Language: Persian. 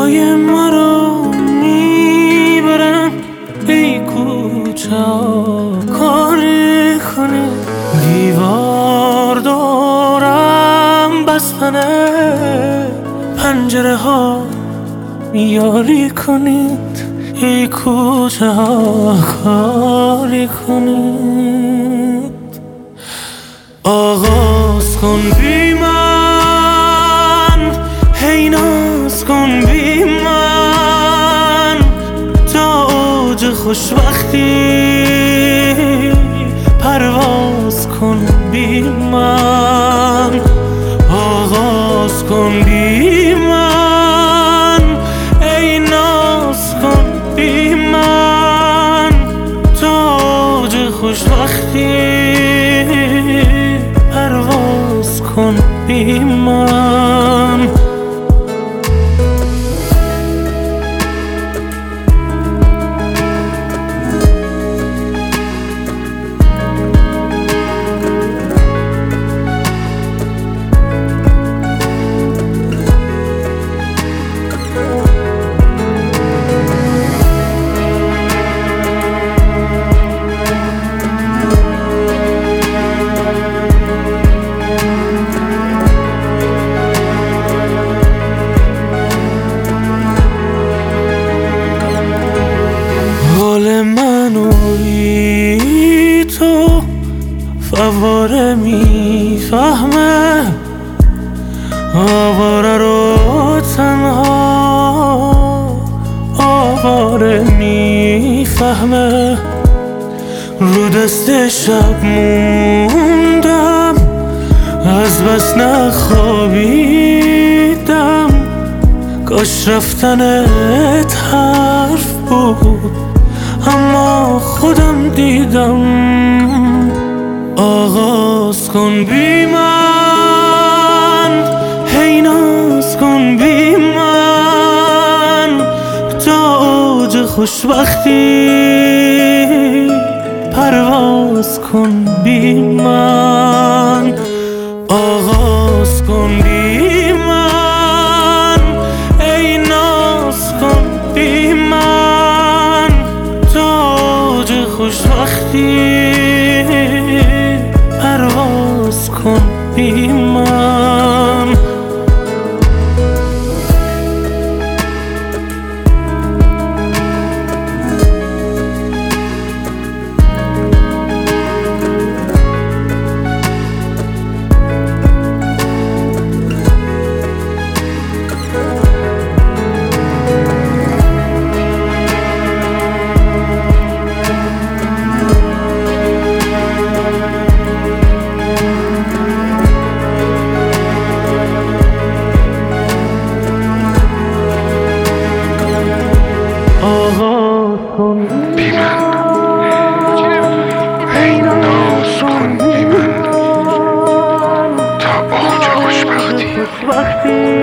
جای ما رو میبرم، ای کوچه کاری کنی، دیوار دورم بستنه، پنجره ها یاری کنید، ای کوچه ها کاری کنید. آغاز کن بی من، هی ناز کن بی من، تا اوج خوشبختی پرواز کن بی من. آغاز کن بی من، ای ناز کن بی من، تا اوج خوشبختی پرواز کن بی من. حال من و بی تو فواره میفهمه، آواره رو تنها آواره میفهمه. رو دست شب موندم، از بس نخوابیدم، کاش رفتنت حرف بود اما خودم دیدم. آغاز کن بی من، هی ناز کن بی من، تا اوج خوشبختی پرواز کن بی من. آغاز کن بی من، ای ناز کن بی من، تا اوج خوشبختی پرواز کن بی من. بی من، ای ناز کن بی من، تا اوج خوشبختی